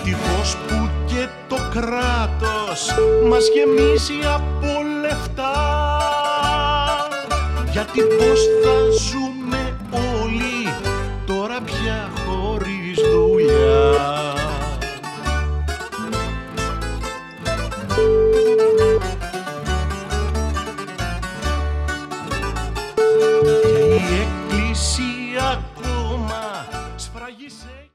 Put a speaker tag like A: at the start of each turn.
A: Ευτυχώς που και το κράτος μας γεμίζει από λεφτά, γιατί πώς θα ζούμε όλοι τώρα πια χωρίς δουλειά. Και η εκκλησία ακόμα σφραγίζει.